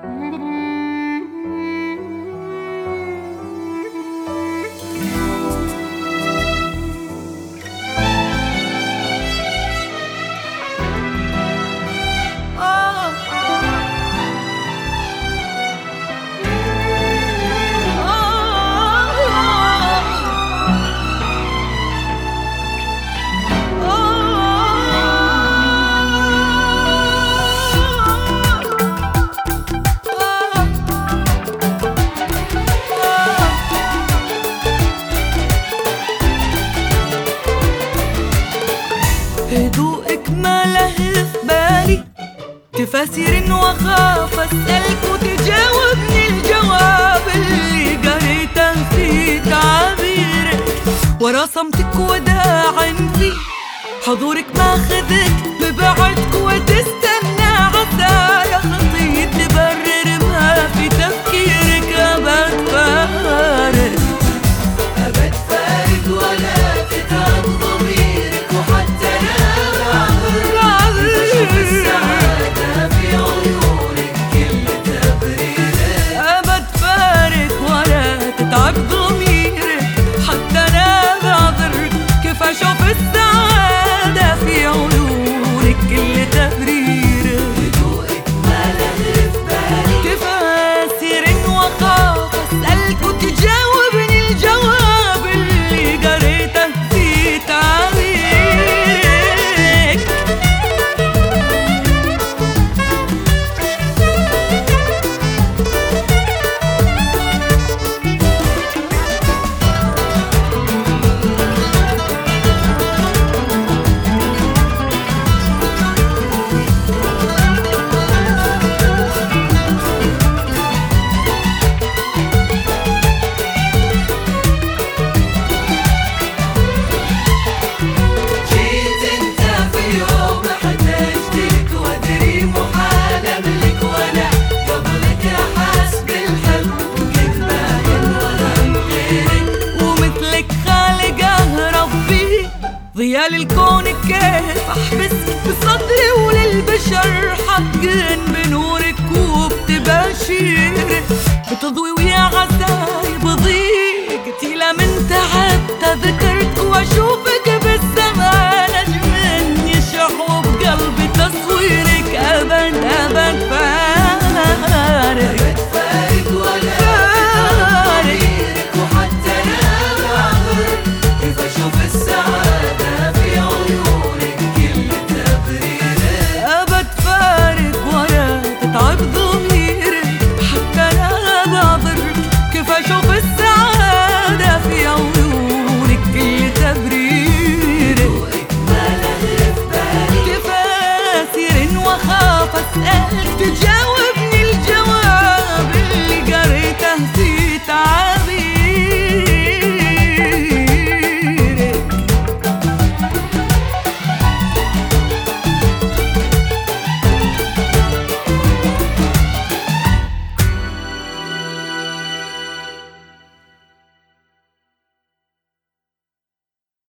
هدوءك ما له في بالي، تفاسير واخاف اسالك وتجاوبني الجواب اللي قريته في تعابيرك، ورا صمتك وداع فيه حضورك ماخذك ببعدك وتستنى عسايا خطية تبرر ما في تفكيرك. أبد فارق أبد فارق ولا تتعب ضميرك، وحتى أنا بعذر أشوف السعادة في عيونك كل تبريرك. أبد فارق ولا تتعب ضميرك، حتى أنا بعذر كيف أشوف السعادة في عيونك كل تبريرك. هدوءك ما له في بالي، تفاسير واخاف اسألك وتجاوبني الجواب اللي قريته في تعابيرك. ضياء للكون كيف احبس بصدري وللبشر حقن بنورك وبتباشيرك، بتضوي ويا عزاي بضيق قتيلة من تحت ذكرك واشوفك